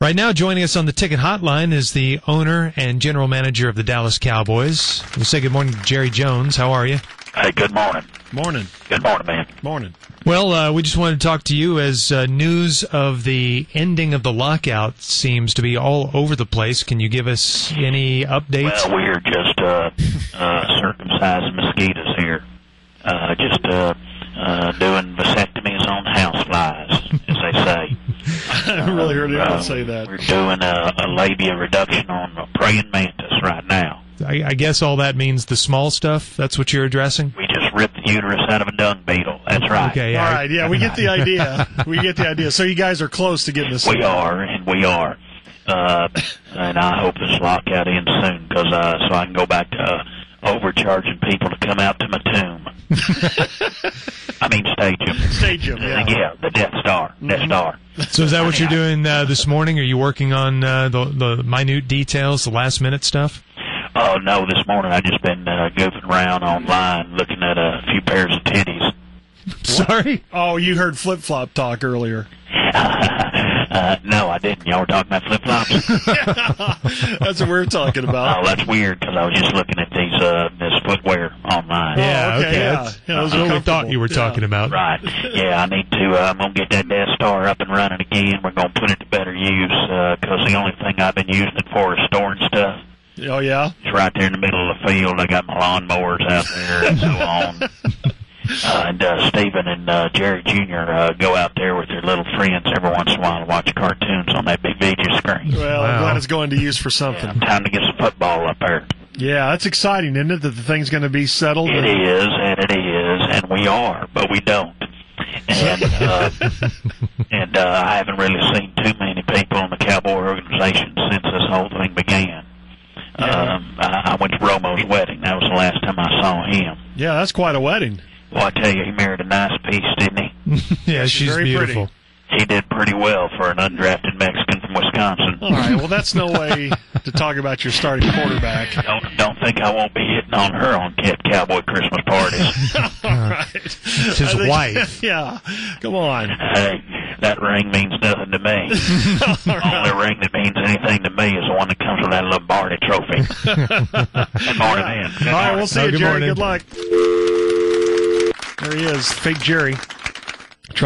Right now, joining us on the ticket hotline is the owner and general manager of the Dallas Cowboys. We'll say good morning to Jerry Jones. How are you? Hey, good morning. Morning. Good morning, man. Morning. Well, we just wanted to talk to you as news of the ending of the lockout seems to be all over the place. Can you give us any updates? Well, we're just circumcising mosquitoes here. Just doing vasectomies on houseflies, as they say. I haven't really heard anyone say that. We're doing a labia reduction on a praying mantis right now. I guess all that means the small stuff. That's what you're addressing? We just ripped the uterus out of a dung beetle. That's right. Okay, all right, yeah, we get the idea. We get the idea. So you guys are close to getting this. We are. And I hope this lockout ends soon, because so I can go back to overcharging people to come out to my tomb. I mean, stadium. Stadium, yeah. Yeah, the Death Star. Mm-hmm. Death Star. So is that what you're doing this morning? Are you working on the minute details, the last-minute stuff? Oh, no, this morning I've just been goofing around online looking at a few pairs of titties. Sorry? Oh, you heard flip-flop talk earlier. No, I didn't. Y'all were talking about flip-flops? That's what we're talking about. Oh, that's weird, because I was just looking at this footwear online. Yeah, okay, yeah. Those That's are what we thought comfortable. you were talking about. Right. Yeah, I need to, I'm going to get that Death Star up and running again. We're going to put it to better use, because the only thing I've been using it for is storing stuff. Oh, yeah? It's right there in the middle of the field. I got my lawnmowers out there and so on. And Stephen and Jerry Jr. Go out there with their little friends every once in a while and watch cartoons on that big video screen. Well, I'm glad it's going to use for something. Yeah, time to get some football up there. Yeah, that's exciting, isn't it, that the thing's going to be settled? It is, and we are, but we don't. And and I haven't really seen too many people in the Cowboy organization since this whole thing began. I went to Romo's wedding. That was the last time I saw him. Yeah, that's quite a wedding. Well, I tell you, he married a nice piece, didn't he? Yeah, she's very beautiful. pretty. He did pretty well for an undrafted Mexican from Wisconsin. All right, well, that's no way to talk about your starting quarterback. Don't think I won't be hitting on her on Cowboy Christmas parties. All right. It's his wife. Yeah, come on. Hey, that ring means nothing to me. The only ring that means anything to me is the one that comes with that Lombardi trophy. Good morning, man. All right, we'll see you, Good Jerry. morning. Good luck. There he is, fake Jerry.